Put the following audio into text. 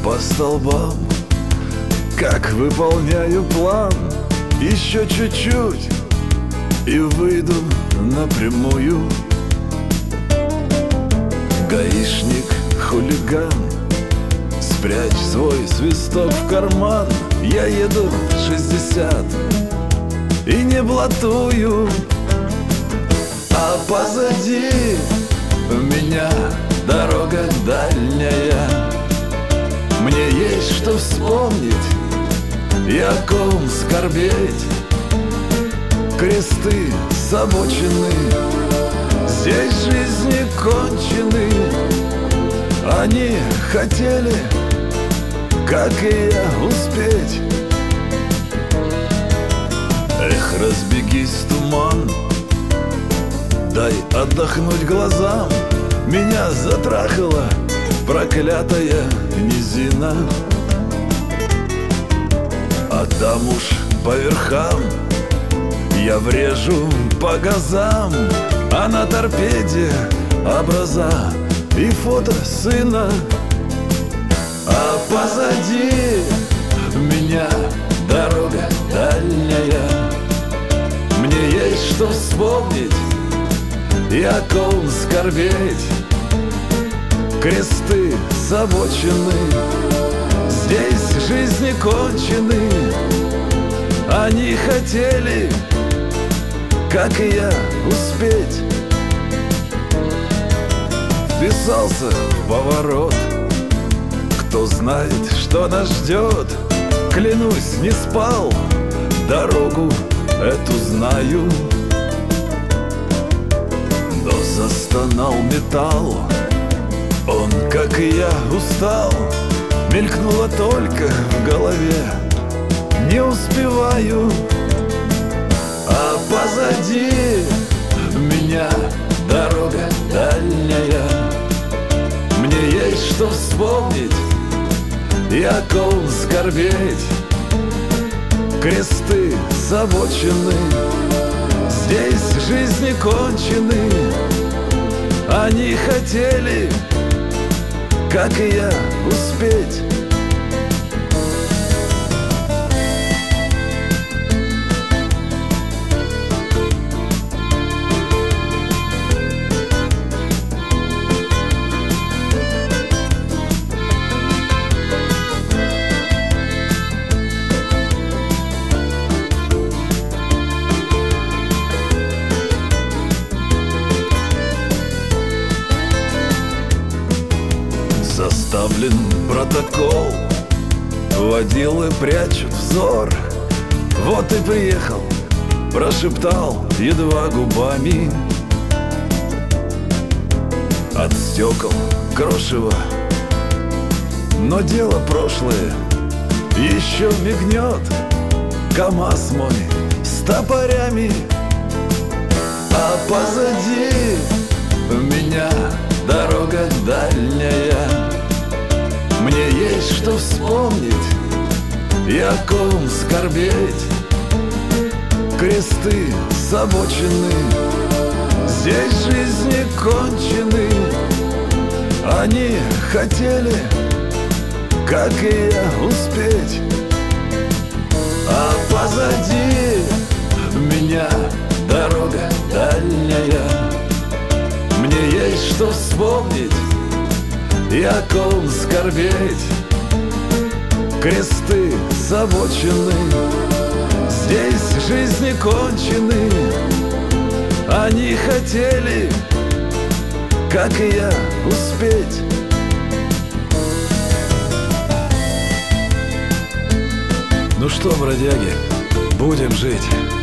по столбам, как выполняю план. Еще чуть-чуть и выйду напрямую. Гаишник, хулиган, спрячь свой свисток в карман. Я еду 60 и не блатую, а позади меня дорога дальняя. Мне есть что вспомнить и о ком скорбеть. Кресты с обочины, здесь жизни кончены. Они хотели, как и я, успеть. Эх, разбегись, туман, дай отдохнуть глазам. Меня затрахала проклятая низина, а там уж по верхам я врежу по газам. А на торпеде образа и фото сына, а позади меня дорога дальняя. Мне есть что вспомнить и о ком скорбеть. Кресты с обочины, здесь жизни кончены. Они хотели, как и я, успеть. Вписался в поворот, кто знает, что нас ждет. Клянусь, не спал, дорогу эту знаю. Но застонал металл, он, как и я, устал. Мелькнуло только в голове, не успеваю. А позади меня дорога дальняя. Мне есть что вспомнить и о ком скорбеть. Кресты с обочины, здесь жизни кончены. Они хотели, как и я, успеть. Составлен протокол, водилы прячут взор. Вот и приехал, прошептал едва губами. От стекол крошево, но дело прошлое еще мигнет. КамАЗ мой с топорями, а позади меня дорога дальняя. Мне есть что вспомнить и о ком скорбеть. Кресты с обочины, здесь жизни кончены. Они хотели, как и я, успеть. А позади меня дорога дальняя. Мне есть что вспомнить и о ком скорбеть. Кресты с обочины, здесь жизни кончены. Они хотели, как и я, успеть. Ну что, бродяги, будем жить.